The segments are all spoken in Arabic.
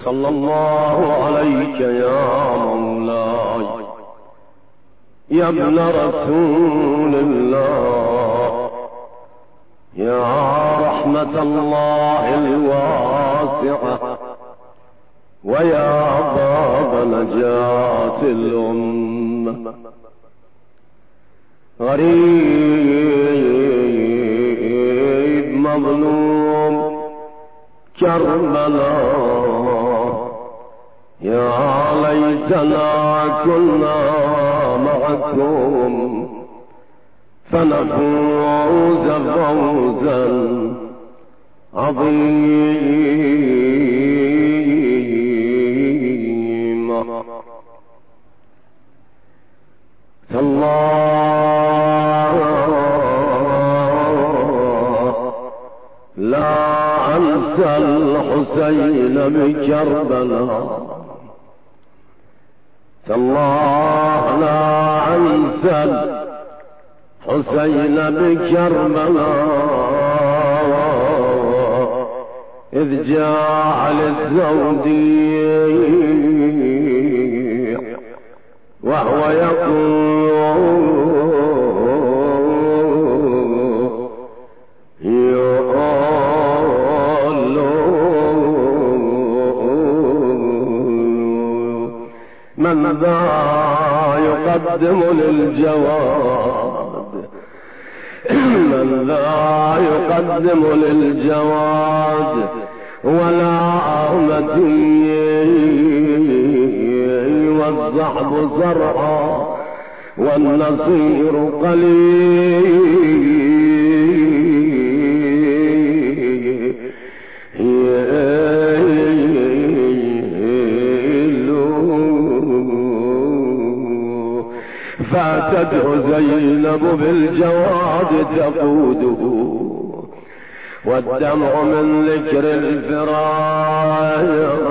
صلى الله عليك يا مولاي يا ابن رسول الله، يا رحمة الله الواسعة، ويا باب نجاة الأمة. غريب مظلوم كربلاء، يا ليتنا كنا معكم فنفوز فوزا عظيما. تالله لا أنسى الحسين بكربلاء، تالله لا أنسى الحسين بكربلاء، إذ جاء للزوديع وهو يقول من ذا يقدم للجواد، من ذا يقدم للجواد ولا أغمتي، والصحب زرعا والنصير قليل، فاتته زينب بالجواد تقوده، والدمع من ذكر الفراق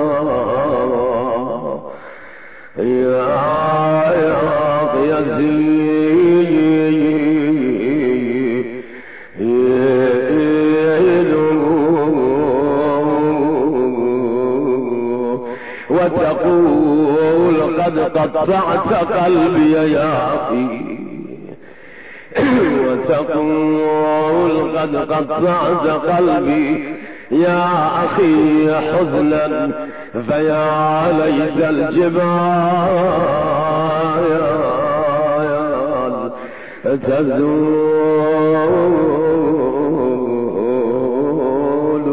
يا يزيد، وتقول قد قطعت قلبي يا أخي، وتقول قد قطعت قلبي يا أخي حزنا، فيا ليت الجبال تزول،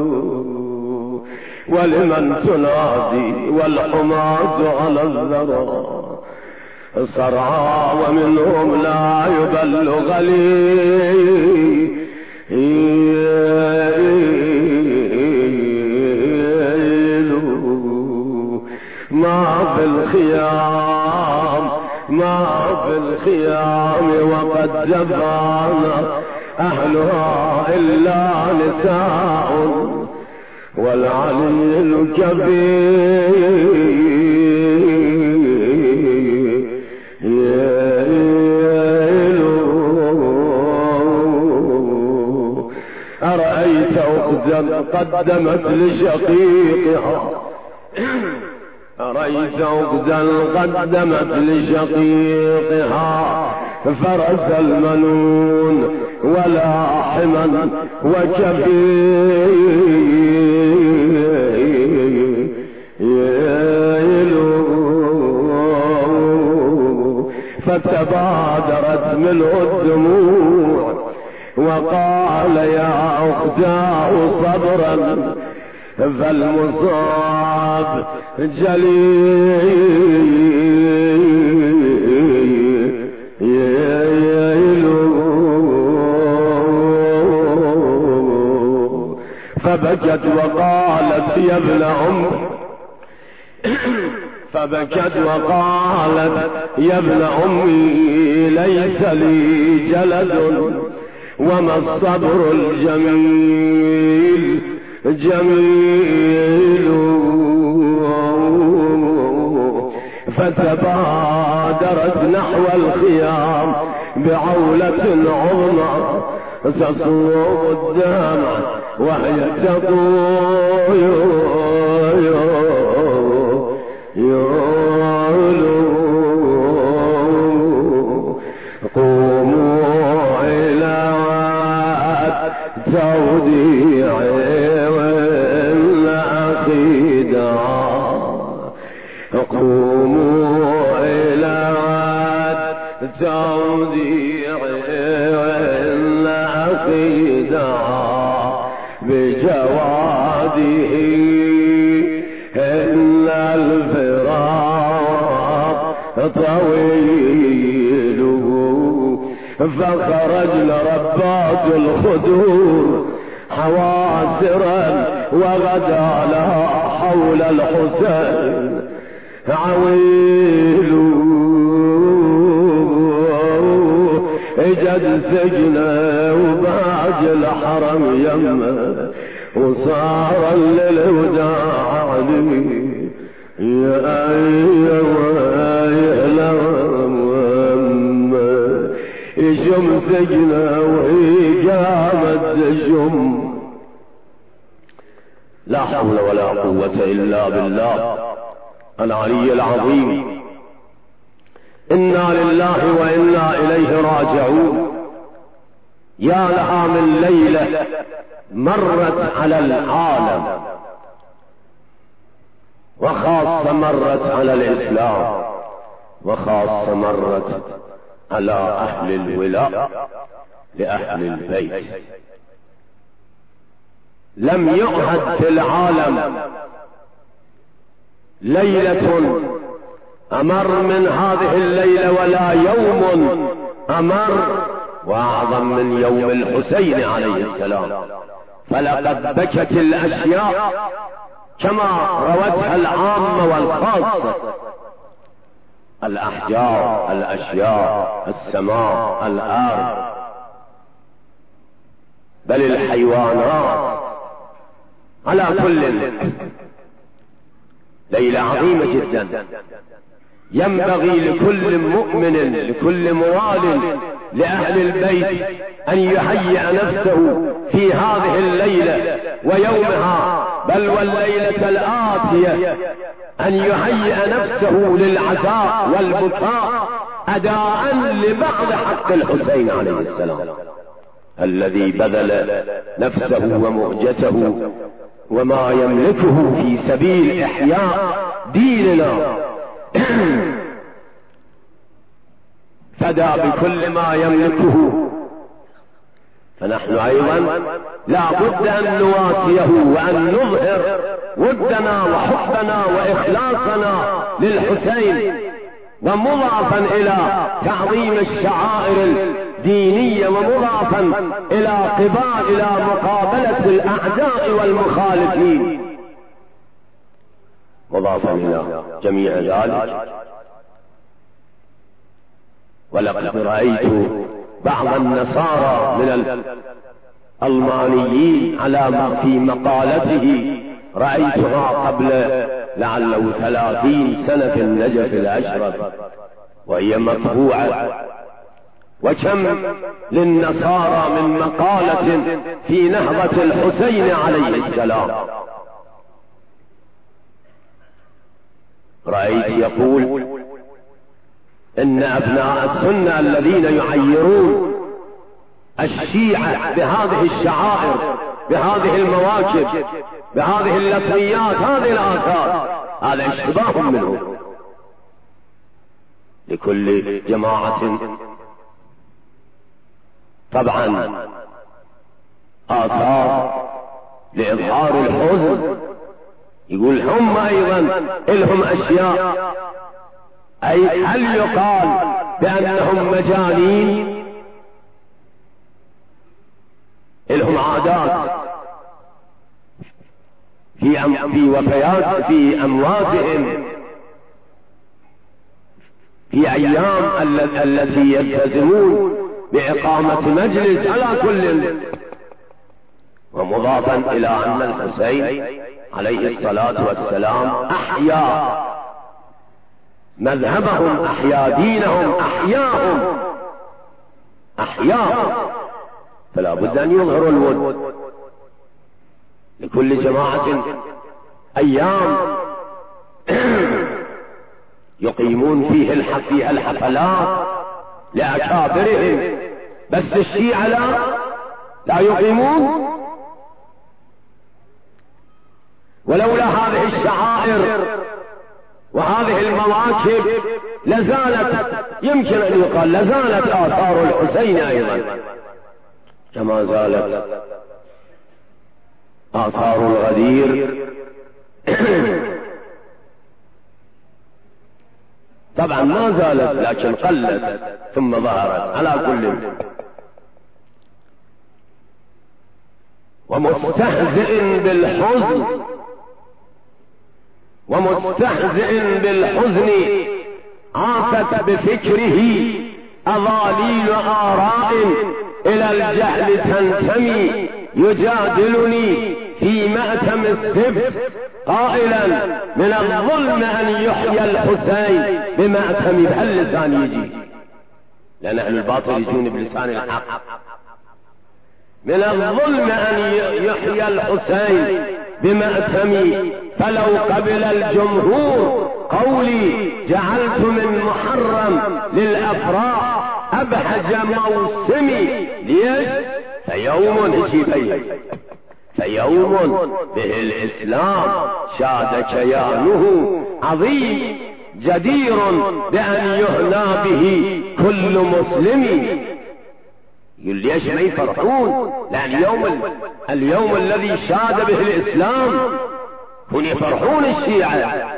ولمن تنادي والحماة على الذرى صرعى، ومنهم لا يبل غليل، ما في الخيام، ما في الخيام وقد جفانا أهلها إلا نساء، والعلي الكبير أرأيت أختا قدمت لشقيقها، أرأيت أختا قدمت لشقيقها فرس المنون ولاحما وكبير، فتبادرت منه الدموع وقال يا أختاه صبرا، فالمصاب جليل، فبكت وقالت يا ابن فبكت وقالت يا ابن أمي ليس لي جلد، وما الصبر الجميل جميل، فتبادرت نحو الخيام بعولة عظمى تصوب الدمع وهي تقول دعا قوموا إلى توديع إن أخي دعا بجواده إن الفراق طويل فخرجنا ربات الخدور حواسرا وغدا لها حول الحسين عويل اجد سجنه وبعد الحرم يمه وصار للوداع علي يا يشم سجنه وهي قامت تشم. لا حول ولا قوة إلا بالله العلي العظيم. إنا لله وإنا إليه راجعون. يا لها من ليلة مرت على العالم، وخاصة مرت على الإسلام، وخاصة مرت على أهل الولاء لأهل البيت. لم يعهد في العالم ليلة أمر من هذه الليلة ولا يوم أمر وأعظم من يوم الحسين عليه السلام. فلقد بكت الأشياء كما روتها العامة والخاصة، الأحجار، الأشياء، السماء، الأرض، بل الحيوانات. على كل ليلة عظيمة جدا، ينبغي لكل مؤمن لكل موال لأهل البيت أن يهيئ نفسه في هذه الليلة ويومها، بل والليلة الآتية، أن يهيئ نفسه للعزاء والبكاء أداء لبعض حق الحسين عليه السلام الذي بذل نفسه ومهجته وما يملكه في سبيل إحياء ديننا، فدى بكل ما يملكه. فنحن أيضا لا بد أن نواسيه وأن نظهر ودنا وحبنا وإخلاصنا للحسين، ومضافا إلى تعظيم الشعائر الدينية، ومضافا إلى مقابلة الأعداء والمخالفين، مضافا إلى جميع ذلك. ولقد رأيت بعض النصارى من الألمانيين في مقالته، رأيتها قبل لعله 30 سنة في النجف الأشرف وهي مطبوعة. وكم للنصارى من مقالة في نهضة الحسين عليه السلام. رأيت يقول إن أبناء السنة الذين يعيرون الشيعة بهذه الشعائر، بهذه المواكب، بهذه اللطميات، هذه الآثار، هذا اشتباه منه. لكل جماعة طبعا آثار لإظهار الحزن، يقول هم أيضا لهم أشياء. أي هل يقال بأنهم مجانين؟ لهم عادات في وفيات، في أمواتهم، في أيام التي يلتزمون بإقامة مجلس، على كل. ومضافا إلى أن الحسين عليه الصلاة والسلام أحيا مذهبهم، أحيا دينهم، أحياهم. فلا بد أن يظهروا الود لكل جماعة أيام يقيمون فيها الحفلات لأكابرهم، بس الشيعة لا يقيمون. ولولا هذه الشعائر الضرائر وهذه المواكب لازالت، يمكن أن يقال لازالت آثار الحسين أيضا كما زالت آثار الغدير. طبعا ما زالت لكن قلت ثم ظهرت على كل. ومستهزئ بالحزن عاثت بفكره أضاليل آراء إلى الجهل تنتمي، يجادلني في مأتم السبت قائلا من الظلم أن يحيى الحسين بمأتم. بهاللسان يجي، لأن أهل الباطل يجون بلسان الحق. من الظلم أن يحيى الحسين بمأتمي، فلو قبل الجمهور قولي جعلت من محرم للأفراح أبهج موسمي. ليش؟ فيوم به الإسلام شاد كيانه عظيم، جدير بأن يهنى به كل مسلم. يقول ليش ما يفرحون؟ لأن اليوم الذي شاد به الإسلام هم يفرحون الشيعة.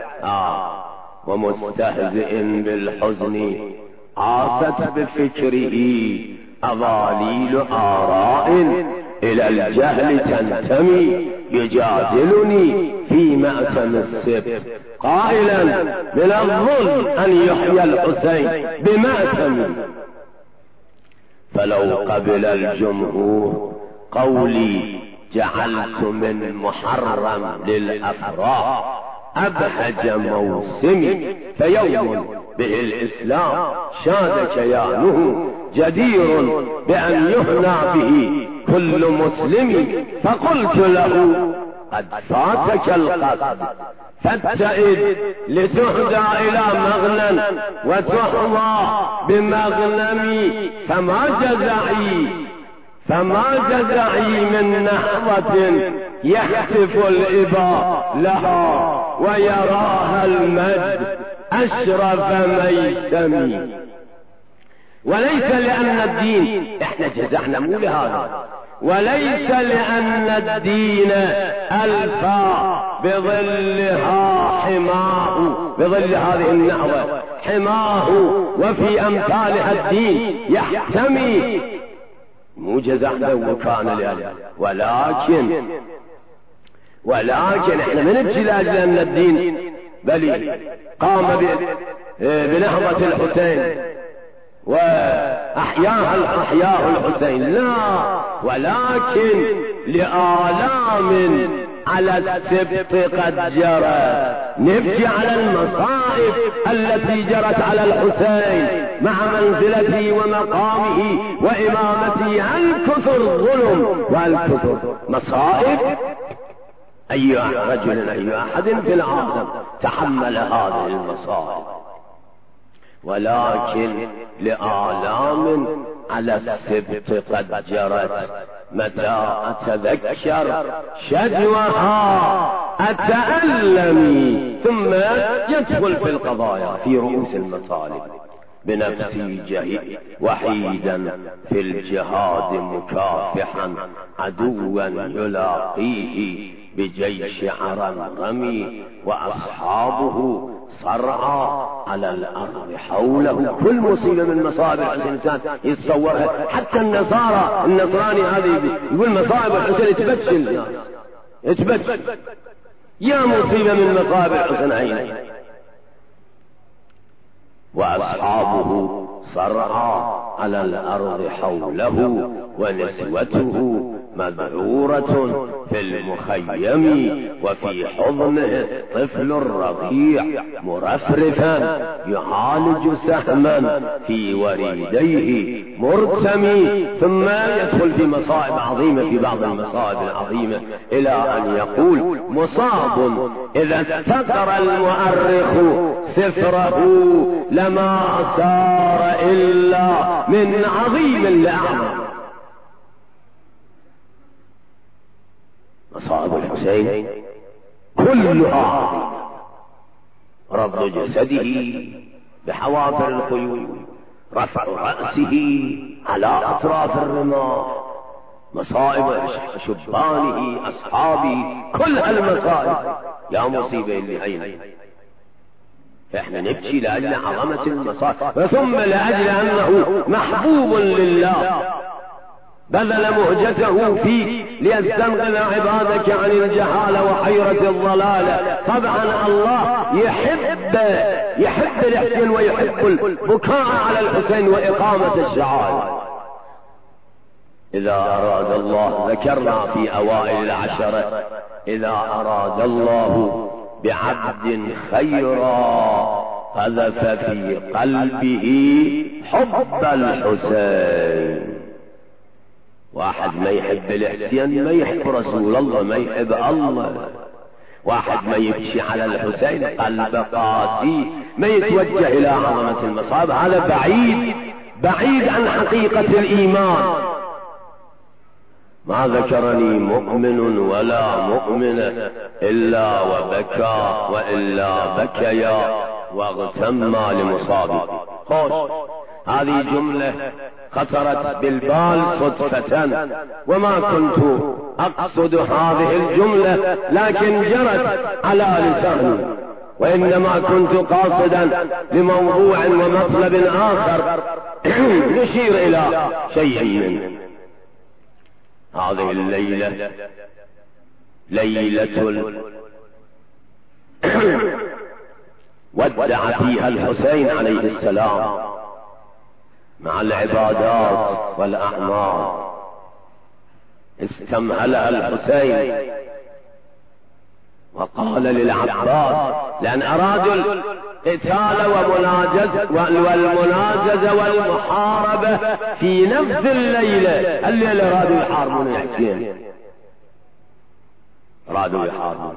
ومستهزئ بالحزن عاثت بفكره أضاليل آراء إلى الجهل تنتمي، يجادلني في مأتم السبت قائلا من الظلم أن يحيى الحسين بمأتم. فلو قبل الجمهور قولي جعلت من محرم للأفراح أبهج موسمي، فيوم به الإسلام شاد كيانه جدير بأن يهنى به كل مسلم. فقلت له قد فاتك القصد فابتئد لتهدى إلى مغنى وتحظى بمغنمي، فما جزعي من نحظة يهتف الإباء لها ويراها المجد أشرف ميسمي. وليس لأن الدين، احنا جزعنا مو لهذا، وليس لأن الدين ألفى بظلها حماه، بظل هذه النحوة حماه، وفي أمثالها الدين يحتمي. مو جزعنا وكان لأجل، ولكن احنا من ابتلاج لأن الدين بل قام بنهضة الحسين وأحياه الحسين، لا، ولكن لآلام على السبط قد جرت. نبكي على المصائب التي جرت على الحسين مع منزلته ومقامه وإمامته. هل كثر الظلم وهل كثر مصائب؟ أي رجل أي أحد في العالم تحمل هذه المصائب، ولكن لآلام على السبط قد جرت. متى أتذكر شجوها أتألمي، ثم يدخل في القضايا في رؤوس المطالب. بنفسي وحيدا في الجهاد مكافحا عدوا يلاقيه بجيش عرمرمي، وأصحابه صرعى على الأرض حوله. كل مصيبة من مصائب الإنسان يتصورها، حتى النصراني هذا يقول مصائب الحسين تبتشل، يا مصيبة من مصائب الحسين. وأصحابه صرعى على الأرض حوله، ونسوته مذعورة في المخيم، وفي حضنه طفل رضيع مرفرفا يعالج سهما في وريديه مرتمي. ثم يدخل في مصائب عظيمة، في بعض المصائب العظيمة، إلى أن يقول مصاب إذا استقر المؤرخ سفره لما صار إلا من عظيم لأعظم. مصائب الحسين كلها عظيمة، ربط جسده بحوافر الخيول، رفع رأسه على أطراف الرماح، مصائب شبانه أصحابه، كل هالمصائب يا مصيبة اللي عين. احنا نبكي لأجل عظمة المصائب، ثم لأجل أنه محبوب لله بذل مهجته فيه ليستنقذ عبادك عن الجهالة وحيرة الضلالة. طبعا الله يحب الحسين ويحب البكاء على الحسين وإقامة الشعائر. إذا أراد الله، ذكرنا في أوائل العشرة، إذا أراد الله بعبد خيرا قذف في قلبه حب الحسين. واحد ما يحب الحسين ما يحب رسول الله، ما يحب الله. واحد ما يبكي على الحسين قلب قاسي، ما يتوجه إلى عظمة المصائب، هذا بعيد عن حقيقة الإيمان. ما ذكرني مؤمن ولا مؤمنة إلا وبكى وإلا بكيا واغتما لمصابه. خوش، هذه جملة خطرت بالبال صدفة، وما كنت أقصد هذه الجملة لكن جرت على لساني، وإنما كنت قاصدا لموضوع ومطلب آخر نشير إلى شيء منه. هذه الليلة ليلة ودع فيها الحسين عليه السلام مع العبادات والأعمال. استمهلها الحسين وقال للعباس، لأن أرادوا القتال والمناجزة والمحاربة في نفس الليلة. الليلة أرادوا يحاربون الحسين، أرادوا يحاربون،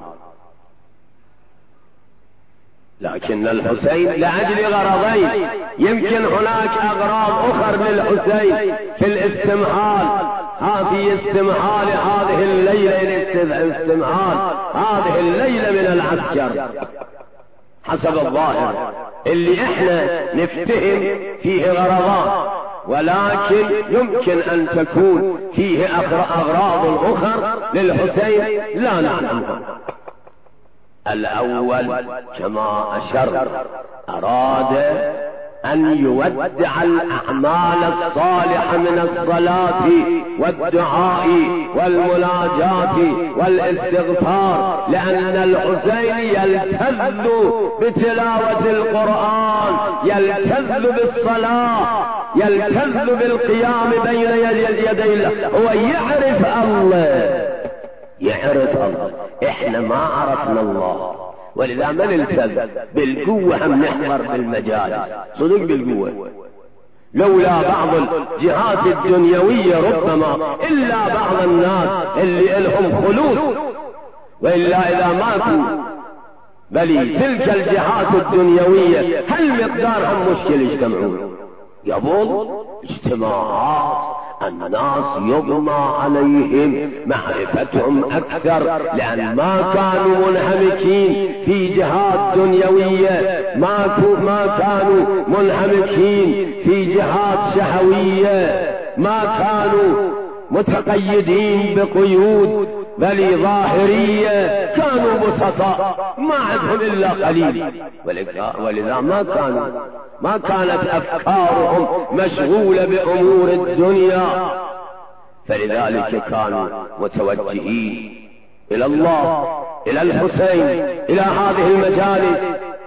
لكن الحسين لأجل غرضين، يمكن هناك أغراض أخرى للحسين في الاستمهال، في استمهال هذه الليلة، استمهال هذه الليلة من العسكر حسب الظاهر اللي احنا نفتهم فيه غرضان، ولكن يمكن أن تكون فيه أغراض أخرى للحسين لا نعلمها. الأول كما أشر، أراد أن يودع الأعمال الصالحة من الصلاة والدعاء والمناجاة والاستغفار، لأن الحسين يلتذ بتلاوة القرآن، يلتذ بالصلاة، يلتذ بالقيام بين يدي الله. هو يعرف الله، يعرف الله. احنا ما عرفنا الله، ولذا ما نلتزم بالقوة، هم نحضر بالمجالس صدق بالقوة. لولا بعض الجهات الدنيوية ربما، إلا بعض الناس اللي لهم خلوص، وإلا إذا ماتوا بل تلك الجهات الدنيوية هل مقدارهم مشكل يجتمعون؟ يظل اجتماعات الناس يضمى عليهم معرفتهم أكثر، لأن ما كانوا منهمكين في جهات دنيوية، ما كانوا منهمكين في جهات شهوية، ما كانوا متقيدين بقيود بل ظاهرية، كانوا بسطاء ما عندهم إلا قليل، ولذا ما كانت أفكارهم مشغولة بأمور الدنيا، فلذلك كانوا متوجهين إلى الله، إلى الحسين، إلى هذه المجالس.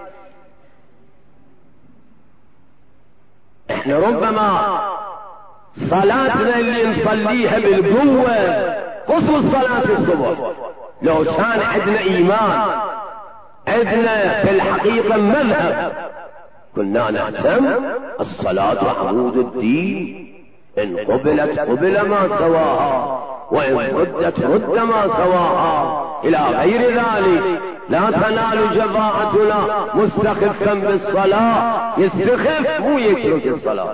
احنا ربما صلاتنا اللي نصليها بالقوة، خصوص صلاة الصبح، لو كان عندنا إيمان، عندنا في الحقيقة مذهب، كنا نهتم الصلاة عمود الدين، إن قبلت قبل ما سواها، وإن ردت رد ما سواها، إلى غير ذلك. لا تنال جماعتنا مستخفا بالصلاة، يستخف مو يترك الصلاة.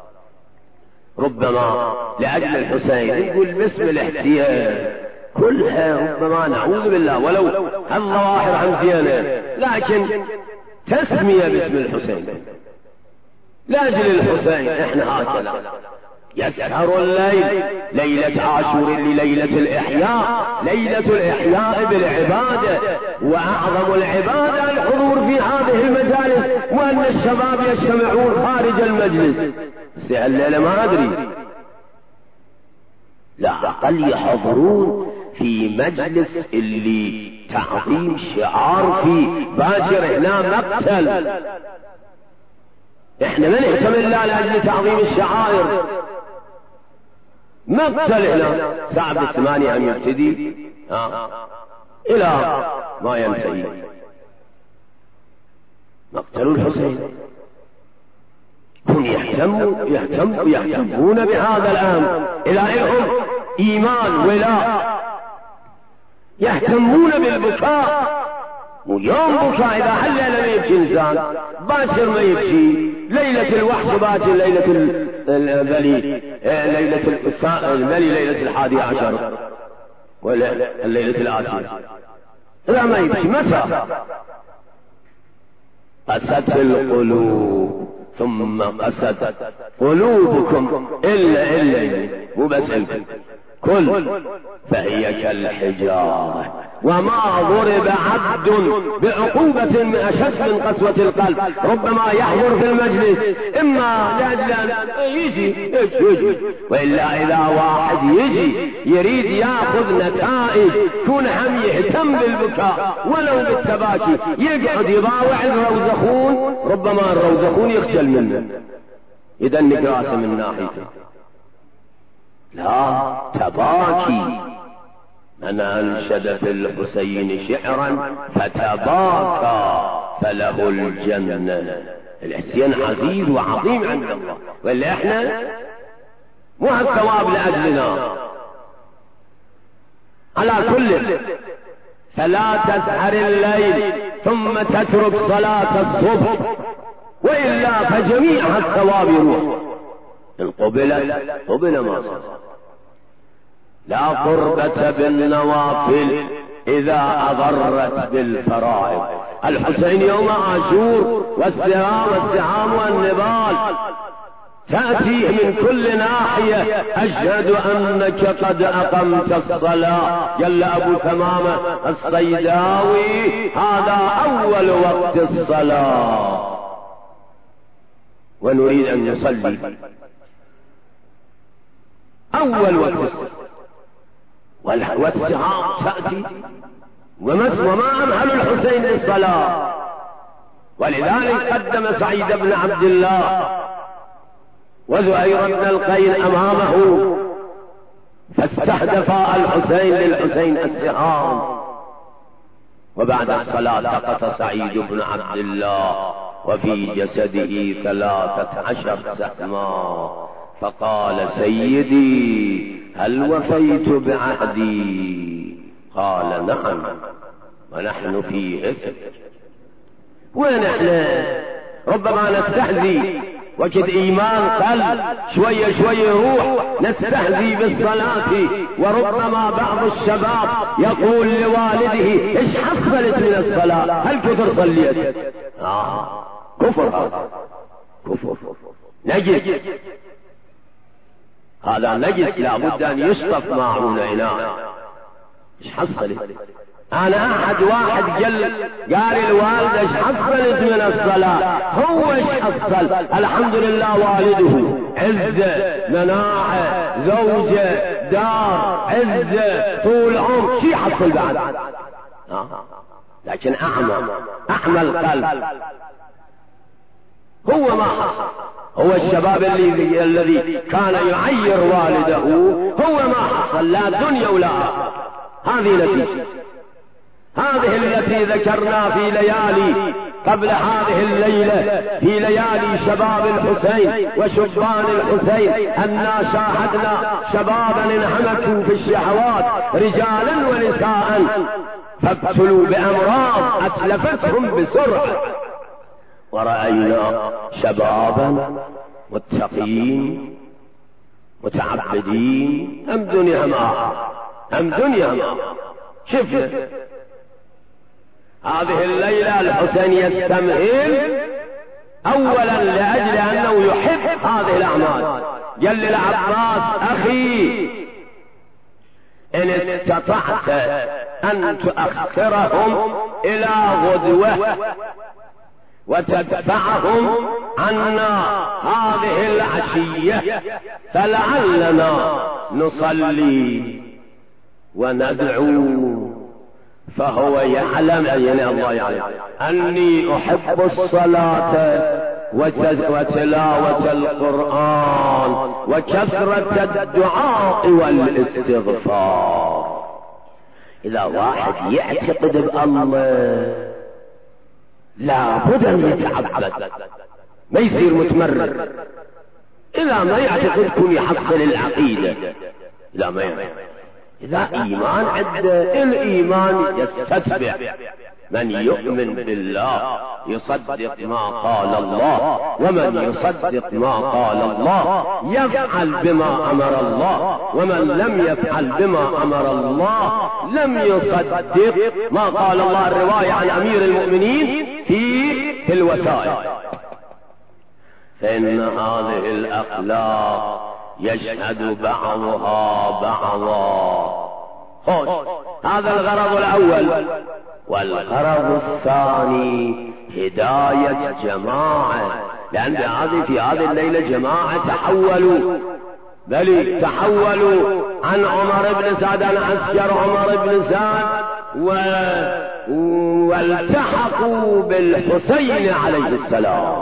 ربما لأجل الحسين يقول باسم الحسين كلها، ربما نعوذ بالله ولو الظواهر عن زينة، لكن تسمية باسم الحسين لاجل الحسين. احنا هكذا يسهر الليل ليلة عاشور لليلة الإحياء، ليلة الإحياء بالعبادة، وأعظم العبادة الحضور في هذه المجالس، وأن الشباب يجتمعون خارج المجلس. بس الليلة ما أدري، لا أقل يحضرون في مجلس اللي تعظيم شعار فيه باكر هنا مقتل. احنا ما نهتم الا لاجل تعظيم الشعائر. مقتل هنا ساعة 8 ان يبتدي الى ما ينتهي مقتل الحسين. هم يهتمون بهذا الامر، الى انهم ايمان ولاء، يهتمون بالبكاء. ويوم بكاء اذا حل لم يبكي انسان باكر ما يبكي، ليلة الوحش باكر، ليلة البلي ليلة 11 ولا الليلة الآتية لا ما يبكي. متى؟ قست القلوب ثم قست قلوبكم إلا مو بس كل فهي كالحجارة، وما ضرب عبد بعقوبة من أشد من قسوة القلب. ربما يحضر في المجلس إما لأجل يجي وإلا إذا واحد يجي يريد يأخذ نتائج كون هم يهتم بالبكاء ولو بالتباكي، يقعد يضاوع الروزخون، ربما الروزخون يخجل منه يدنك راسه من ناحيته. لا تباكي، من أنشد في الحسين شعرا فتباكى فله الجنة. الحسين عزيز وعظيم عند الله، ولا احنا مو هالثواب لأجلنا. على كل فلا تسهر الليل ثم تترك صلاة الصبح، وإلا فجميع الثواب يروح. إن قبل ما صار. لا قربة بالنوافل إذا أضرت بالفرائض. الحسين يوم عاشور والسهام والنبال تأتيه من كل ناحية، أشهد أنك قد أقمت الصلاة. جل أبو ثمامة الصيداوي هذا أول وقت الصلاة ونريد أن نصلي أول وقت، والسهام تأتي وما أمهل الحسين للصلاة. ولذلك قدم سعيد بن عبد الله وزهير بن القين أمامه، فاستهدفا الحسين للحسين السهام. وبعد الصلاة سقط سعيد بن عبد الله وفي جسده 13 سهما، فقال سيدي هل وفيت بعهدي؟ قال نعم ونحن في إثر. ونحن ربما نستهزي وجد إيمان قل شوية يروح، نستهزي بالصلاة. وربما بعض الشباب يقول لوالده ايش حصلت من الصلاة؟ هل كثر صليت؟ كفر، نجس، هذا نجس لابد أن يشطف معه إناء. ايش حصلت؟ أنا أحد واحد قال الوالدة ايش حصلت من الصلاة؟ هو ايش حصل؟ الحمد لله والده عزة، مناعة، زوجة، دار، عزة، طول عمر، شي حصل بعد؟ لكن أعمى القلب هو ما حصل. هو الشباب الذي كان يعير والده هو ما حصل، لا دنيا ولا آخرة. هذه نتيجة، هذه التي ذكرنا في ليالي قبل هذه الليلة، في ليالي شباب الحسين وشبان الحسين، أننا شاهدنا شبابا انهمكوا في الشهوات رجالا ونساء، فابتلوا بأمراض أتلفتهم بسرعة. ورأينا شبابا متقين متعبدين، أم دنيا ما شفنا هذه الليلة الحسين يستمهل أولا لأجل أنه يحب هذه الأعمال. قال للعباس أخي إن استطعت أن تؤخرهم إلى غدوة وتدفعهم عنا هذه العشية فلعلنا نصلي وندعو، فهو يعلم الله يعلم أني أحب الصلاة وتلاوة القرآن وكثرة الدعاء والاستغفار. إذا واحد يعتقد بالله لا بد أن يتعبد، ما يصير متمرد. إذا ما يعتقد كل يحصل العقيدة، إذا ما يعتقد، إذا إيمان عنده الإيمان يستتبع. من يؤمن بالله يصدق ما قال الله، ومن يصدق ما قال الله يفعل بما أمر الله، ومن لم يفعل بما أمر الله لم يصدق ما قال الله. الرواية عن أمير المؤمنين في الوسائل. فإن هذه الأخلاق يشهد بعضها بعضا. هذا الغرض الأول. والغرض الثاني هداية جماعة، لأن في هذه الليلة جماعة تحولوا عن عمر بن سعد، عن عسكر عمر بن سعد، والتحقوا بالحسين عليه السلام.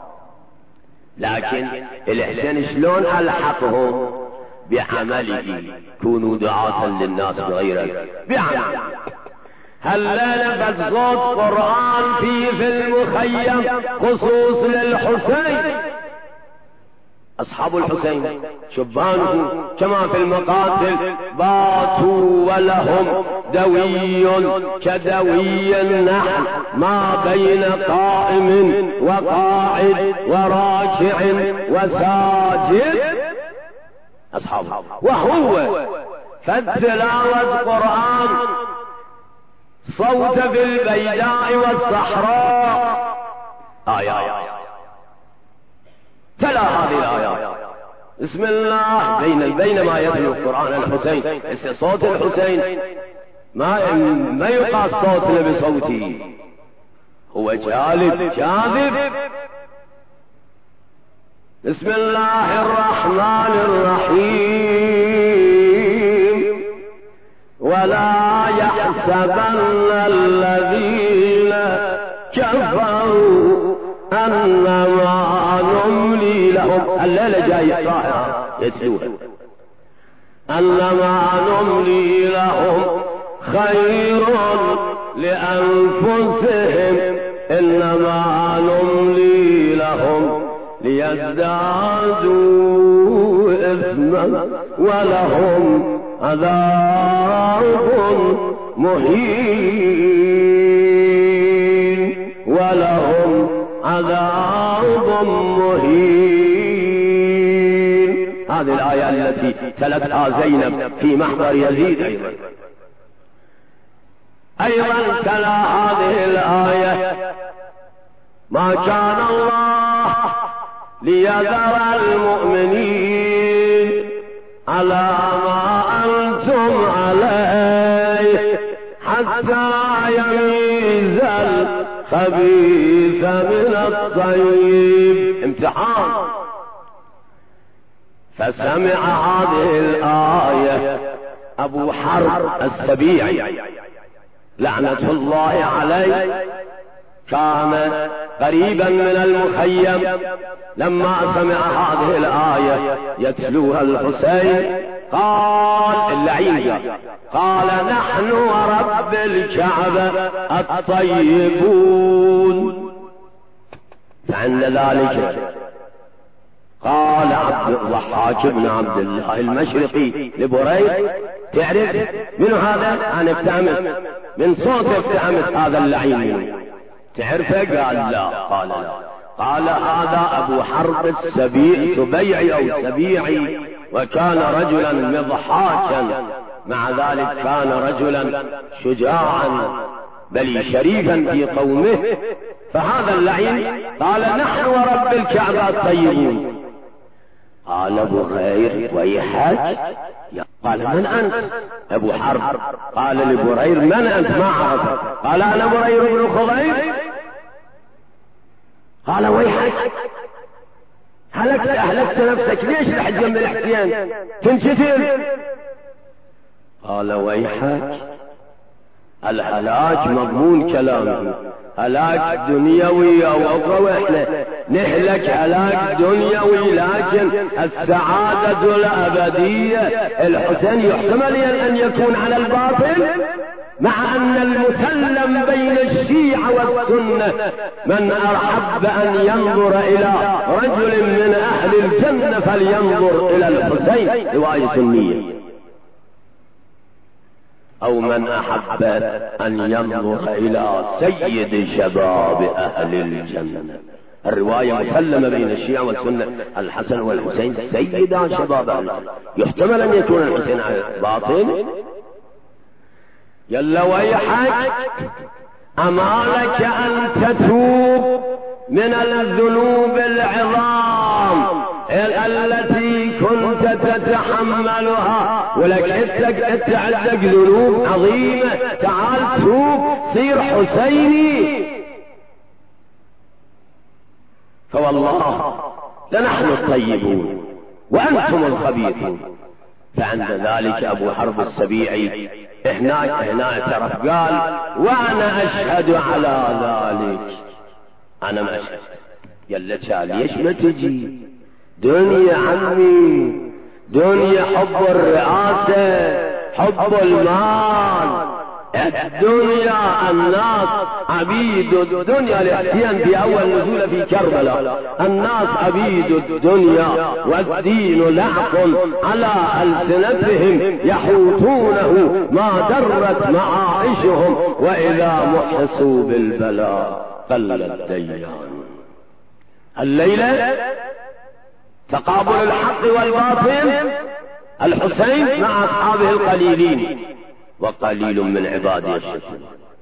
لكن الحسين شلون ألحقهم؟ بعمله. كونوا دعاة للناس بغير بعمل. هل نفذ صوت قرآن في المخيم خصوص للحسين؟ أصحاب الحسين شبانه كما في المقاتل باتوا ولهم دوي كدوي النحل ما بين قائم وقاعد وراكع وساجد. أصحابه وهو فتلاوة قرآن صوت في البيداء والصحراء آيات. تلا هذه الآيات بسم الله بينما يتلو القرآن الحسين. صوت الحسين ما يقاس صوتنا بصوته، هو جالب كاذب. بسم الله الرحمن الرحيم. ولا يحسبن الذين كفروا أنما نملي لهم. الليلة جاية طاهرة يتلوها. أنما نملي لهم خير لأنفسهم إنما نملي لهم ليزدادوا إثما ولهم عذاب مهين. هذه الآية التي تلتها زينب في محضر يزيد أيضا تلا هذه الآية. ما كان الله ليذر المؤمنين على ما أنتم عليه حتى يميز الخبيث من الطيب. امتحان. فسمع هذه الآية أبو حرب السبيعي لعنة الله عليه، كان قريبا من المخيم. لما سمع هذه الآية يتلوها الحسين قال اللعين قال نحن ورب الكعبة الطيبون. فعند ذلك قال عبد الضحاك بن عبد الله المشرقي لبريد تعرف من هذا؟ أنا افتهمت من صوت افتهمت هذا اللعين، تعرفه؟ قال لا. قال لا. قال هذا أبو حرب سبيعي أو سبيعي، وكان رجلا مضحاكا، مع ذلك كان رجلا شجاعا بل شريفا في قومه. فهذا اللعين قال نحن ورب الكعبة طيبون. قال برير ويحك، قال من أنت؟ أبو حرب قال لبرير من أنت؟ ما عرفه. قال أنا برير بن خضير. قال ويحك، أهلكت نفسك، ليش رحت جنب الحسين تنشتم؟ قال ويحك، الهلاك مضمون كلامه، هلاك دنيوي أو أخروي، احنا نهلك هلاك دنيوي لكن السعادة الأبدية. الحسين يحتمل أن يكون على الباطل، مع أن المسلم بين الشيعة والسنة من أحب أن ينظر إلى رجل من أهل الجنة فلينظر إلى الحسين، رواية سنية، أو من أحب أن ينظر إلى سيد شباب أهل الجنة. الرواية مسلمة بين الشيعة والسنة، الحسن والحسين سيدا شباب أهل الجنة. يحتمل أن يكون الحسين على باطل. يلا ويحك، أما لك أن تتوب من الذنوب العظام التي كنت تتحملها، ولك انت عندك ذنوب عظيمة، تعال توب صير حسيني. فوالله لنحن الطيبون وأنتم الخبيثون. فعند ذلك أبو حرب السبيعي هنا اعترف، قال وأنا أشهد على ذلك. أنا ما أشهد. يلا ليش ما تجي؟ دنيا عمي، دنيا حب الرئاسة، حب المال، الدنيا، الناس عبيد الدنيا. لحسين في أول نزول في كربلاء، الناس عبيد الدنيا والدين لحق على ألسنتهم يحوطونه ما درت معائشهم، وإذا محسوا بالبلاء قل الديان. الليلة تقابل الحق والباطل، الحسين مع أصحابه القليلين، وقليل من عبادي الشكور.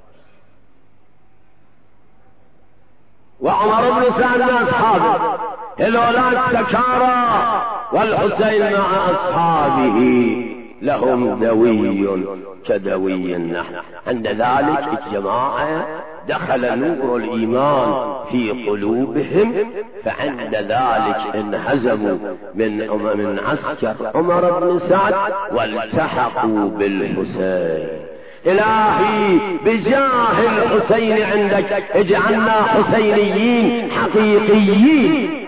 وعمر بن سعد مع أصحابه، الأولاد سكارى، والحسين مع أصحابه لهم دوي كدوي النحل. عند ذلك الجماعة دخل نور الإيمان في قلوبهم، فعند ذلك انهزموا من عسكر عمر بن سعد والتحقوا بالحسين. إلهي بجاه الحسين عندك اجعلنا حسينيين حقيقيين.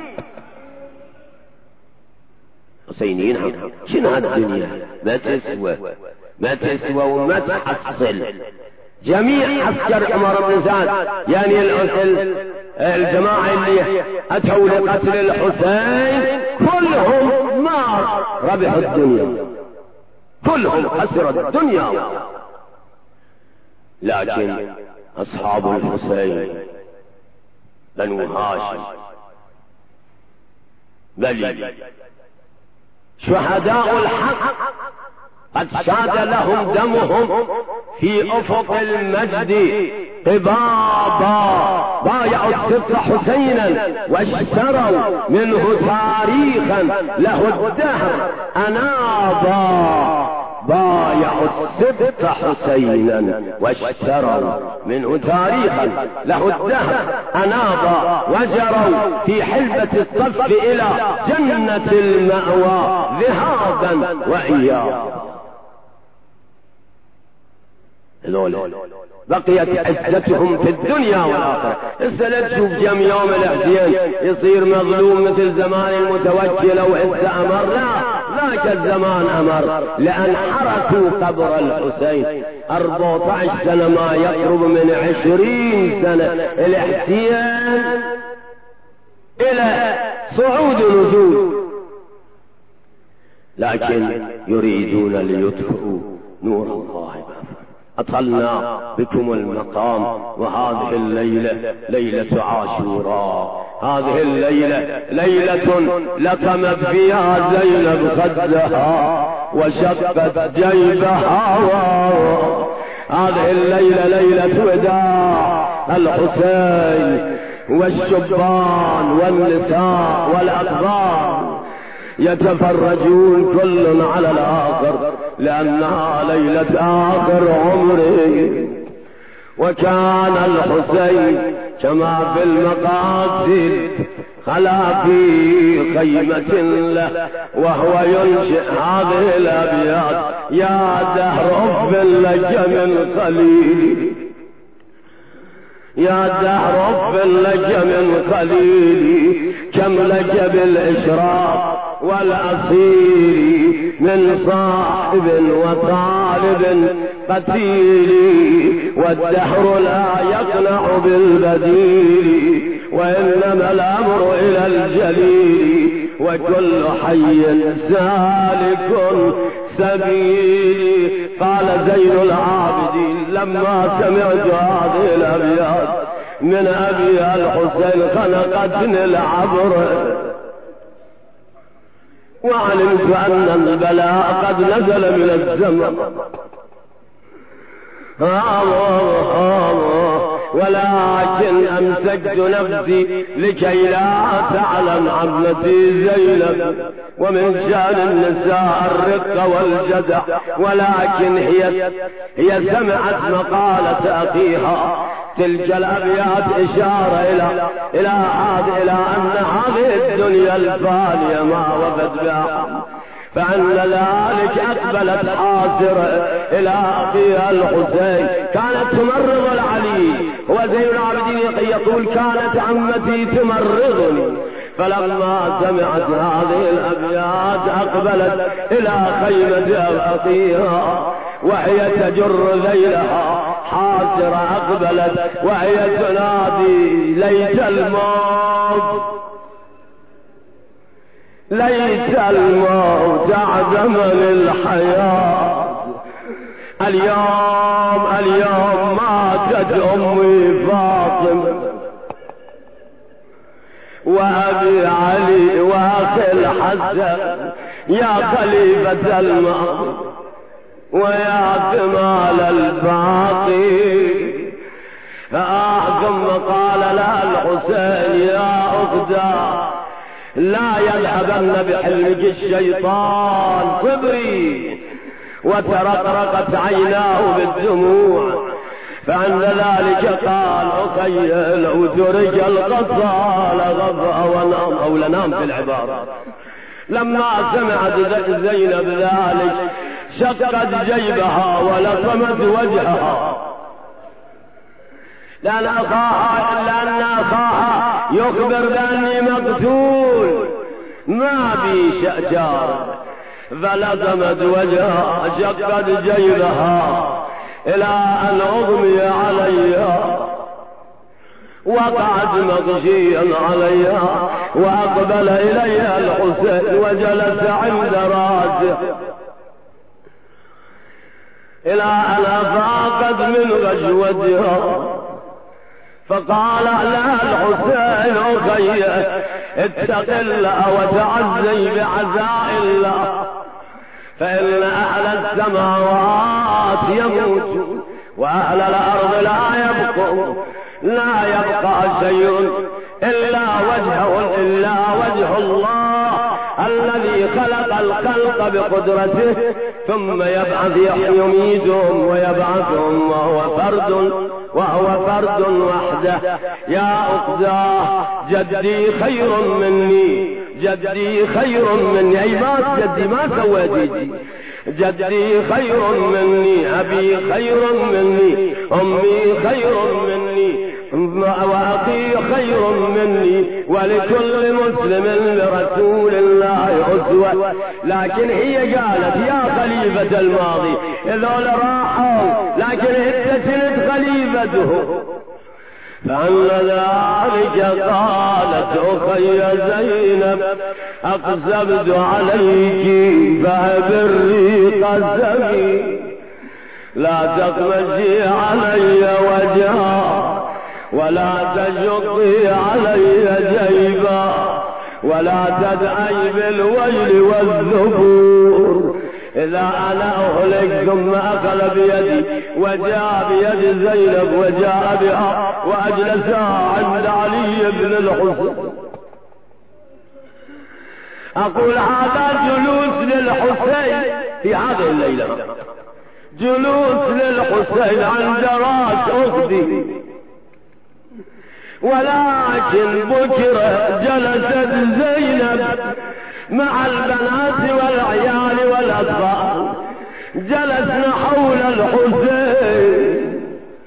حسينيين حقيقيين. شنو هالدنيا ما تسوى وما تحصل. جميع عسكر عمر بن سعد، يعني الجماعة اللي أتوا لقتل الحسين كلهم ما ربحوا الدنيا، كلهم خسروا الدنيا. لكن أصحاب الحسين بنو هاشم بل شهداء الحق قد شاد لهم دمهم في أفق المجد قبابا، بايعوا السبط حسينا واشتروا منه تاريخا له الدهر أنابا. بايعوا السبط حسينا واشتروا منه تاريخا له الدهر أنابا، وجروا في حلبة الطف إلى جنة المأوى ذهابا وإيابا. بقيت عزتهم في الدنيا والآخرة. لا تشوف جم يوم الحسين يصير مظلوم مثل زمان المتوكل أو عز أمر، لا، ذاك الزمان أمر، لأن حركوا قبر الحسين 14 سنة، ما يقرب من 20 سنة الحسين إلى صعود ونزول، لكن يريدون ليطفئوا نور الله. أطلنا بكم المقام، وهذه الليلة ليلة عاشوراء، هذه الليلة ليلة لطمت فيها زينب خدها وشقت جيبها، هذه الليلة ليلة وداع الحسين، والشبان والنساء والأطفال يتفرجون كل على الآخر، لأنها ليلة آخر عمره. وكان الحسين كما في المقاصد خلا في خيمة له وهو ينشئ هذه الأبيات: يا دهر أفل لك من خليلي، يا دهر أفل لك من خليلي، كم لك بالإشراق والأصيل، من صاحب وطالب قتيل، والدهر لا يقنع بالبديل، وإنما الأمر إلى الجليل، وكل حي سالك سبيل. قال زين العابدين: لما سمعت هذه الأبيات من أبي الحسين خنقتني العبر، وعلمت أن البلاء قد نزل من الزمن، ولكن أمسكت نفسي لكي لا تعلم عمتي زينب، ومن شأن النساء الرق والجدع، ولكن هي سمعت مقالة أخيها تلك الأبيات إشارة إلى أن هذه الدنيا الفانية ما وفت بها، فعند ذلك أقبلت حاسرة إلى أخيها الحسين. كانت تمرض العلي، وزين العابدين يقول: كانت عمتي تمرضني. فلما سمعت هذه الأبيات أقبلت إلى خيمة أخيها وهي تجر ذيلها حاسرة، أقبلت وهي تنادي: ليت الموت، ليت الموت أعظم للحياة. اليوم ماتت أمي فاطمة، وأبي علي، وأخي الحسن، يا خليفة الماضي ويا كمال الباقي. ثم قال لها الحسين: يا أختا، لا يذهبن بحلمك الشيطان، صبري. وترقرقت عيناه بالدموع، فعند ذلك قال: أخي لو ترك القصة لغفى ونام، أو لنام في العبارة. لما سمعت زينب ذلك شقت جيبها ولطمت وجهها، لأن أخاها يخبر بأني مقتول ما بي شأجار، فلطمت وجهها شقت جيبها إلى أن أغمي عليها، وقعت مغشيا عليها، وأقبل إليها الحسين وجلس عند راسه إلى أن أفاقت من غشوتها. فقال لها الحسين: أخي اتق الله وتعزي بعزاء الله، فإن أهل السماوات يموتون وأهل الأرض لا يبقوا، لا يبقى شيء إلا وجه الله الذي خلق الخلق بقدرته، ثم يبعث يميتهم ويبعثهم وهو فرد وحده. يا أخزاه، جدي خير مني، جدي خير مني، أي جدي ما سويتي، جدي خير مني، أبي خير مني، أمي خير مني، وأخي خير مني، ولكل مسلم برسول الله أسوة. لكن هي قالت: يا خليفة الماضي، إذول راحوا لكن اتسلت خليفته. فعند ذلك قالت: أخي زينب، أقسمت عليك فأبري قسمي، لا تقمشي علي وجها، ولا تشقي علي جيبا، ولا تدعي بالويل والذبور، إذا أنا أهلك ثم أخذ بيدي وجاء بيد زينب وجاء بها وأجلسها عند علي بن الحسين. أقول هذا جلوس للحسين في هذه الليلة، جلوس للحسين عند راس أختي، ولكن بكر جلست زينب مع البنات والعيال والأطفال، جلسنا حول الحسين.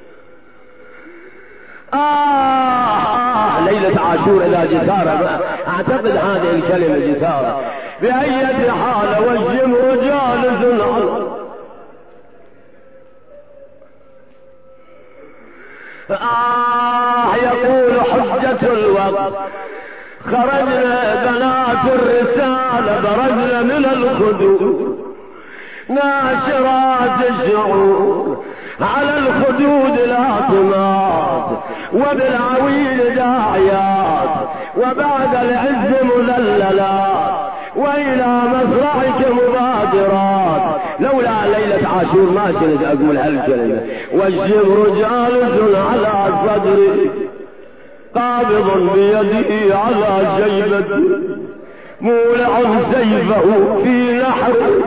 ليلة عاشور إذا جسارة، أعتقد هذه الكلمة جسارة. بأية حال والجمر جالس يقول حجة الوقت خرجنا بنات الرسالة برزنا من الخدود ناشرات الشعور على الخدود الآطمات وبالعويل داعيات وبعد العز مذللات وإلى مصرعك مبادرات. لولا ليلة عاشور ما كنت أقول هالكلمة. والجبر جالس على صدري قابض بيده على جيبته مولع سيفه في نحره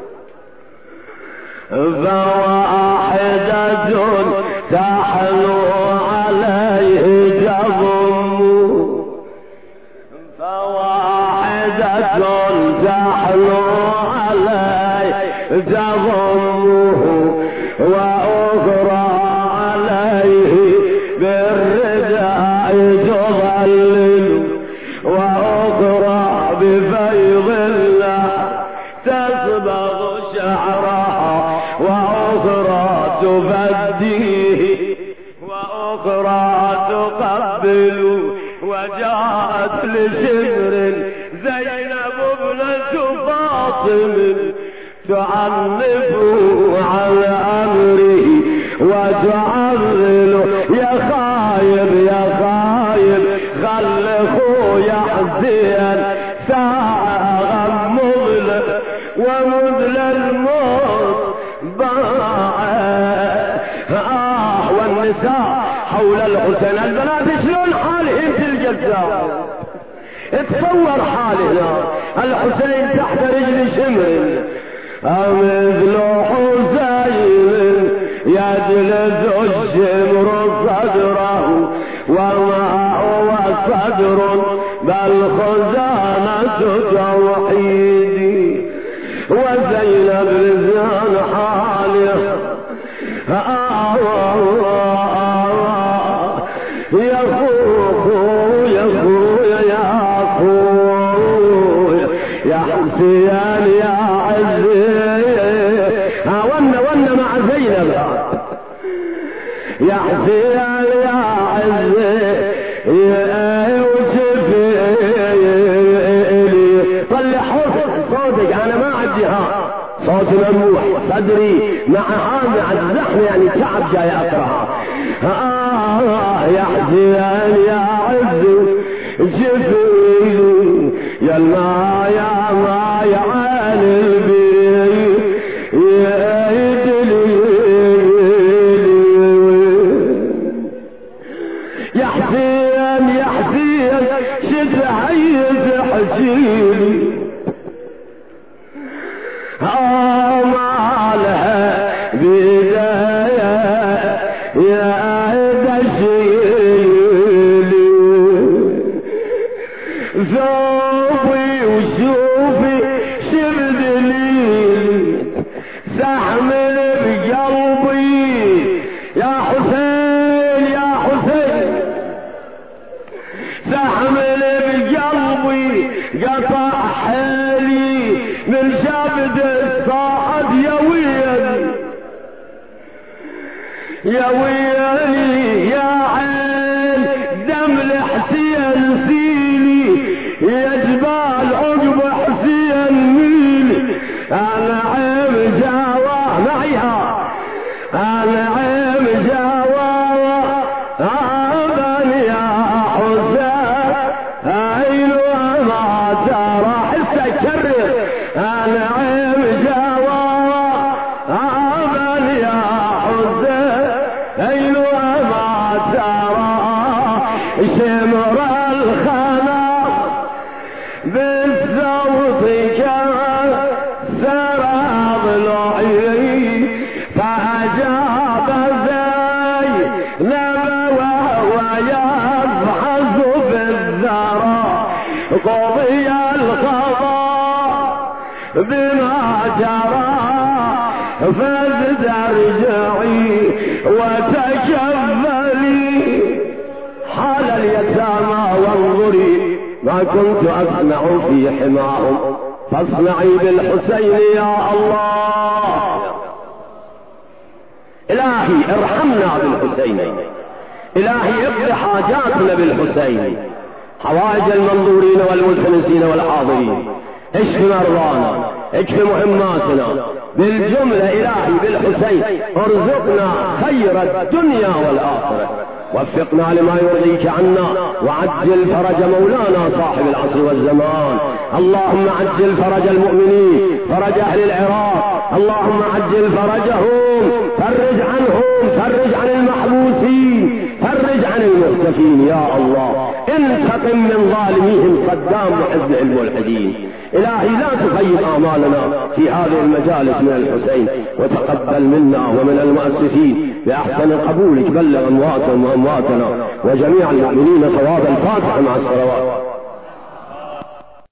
فواحدة تحلو عليه جضم فواحدة تحلو عليه جضمه وأخرى عليه بالرداء تظلل وأخرى بفيض الله تسبغ شعرها وأخرى تفديه وأخرى تقبل. وجاءت لشمر زينب ابنة فاطم تعنف على أمره وتعرل يا خايب يا خايب خل خويا حزين ساعة غم مظلم ومذل الموت والنساء حول الحسين البنات شلون حالهم في الجزاء. اتصور حالنا الحسين تحت رجل شمر مثل حسين يجلس الشمر صدره وما هو صدر بل خزانة توحيدي وزينب لسان حاله يا خويا يا خويا يا خويا يا حسين يا عزيز ون مع زينب يا حسين يا عزيز يا وشفي طلع صوتك انا ما عندي صوت ممنوع صدري مع الزحمه يعني شعب جاي اقرأها. يا حسين يا عز جفيلي يا الماء يا ماء يا عالي البيت يا يدلي يا حسين يا حسين شد عيد حجيلي ما لها بداية يا دشيلي ذوبي وشوفي شرد ليلي سحمل بقلبي يا حسين يا حسين سحمل بقلبي قطع حالي من شابد الصاحب يا ويلي يا ويلي يا عين دم الحسين سيلي يا جبال عقب حسين ميلي انا عيب جاواه معيها انا عيب جاواه ابا يا حسين عينه ما ترى حسه كرر انا عيب جاواه سمر الخنا بالصوت كسر ضلوعي فأجاب زينب وهو يبحث بالذرى قضي القضاء بما جرى فاسترجعي وتكفلي حال اليتامى وانظري ما كنت أسمع في حماهم فاصنعي بالحسين يا الله. إلهي ارحمنا بالحسين، إلهي اقض حاجاتنا بالحسين، حوائج المنظورين والملتمسين والحاضرين، اشف مرضانا، اشف مهماتنا بالجملة. إلهي بالحسين ارزقنا خير الدنيا والآخرة، وفقنا لما يرضيك عنا، وعجل فرج مولانا صاحب العصر والزمان. اللهم عجل فرج المؤمنين، فرج أهل العراق، اللهم عجل فرجهم، فرج عنهم، فرج عن المحبوسين، فرج عن المختفين يا الله. انتقم من ظالميهم صدام وحزب الملحدين. إلهي لا تخيب آمالنا في هذه المجالس من الحسين، وتقبل منا ومن المؤسسين بأحسن قبولك. بلغ أمواتهم وأمواتنا وجميع المؤمنين ثواب الفاتحة مع الصلوات.